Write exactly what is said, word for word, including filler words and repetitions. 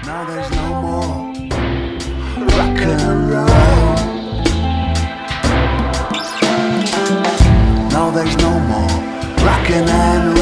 Now there's no more rock and roll. Now there's no more rockin' and roll.